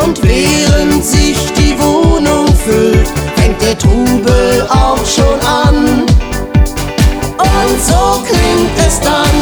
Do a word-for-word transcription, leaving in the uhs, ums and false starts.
Und während sich die Wohnung füllt, fängt der Trubel auch schon an. Und so klingt es dann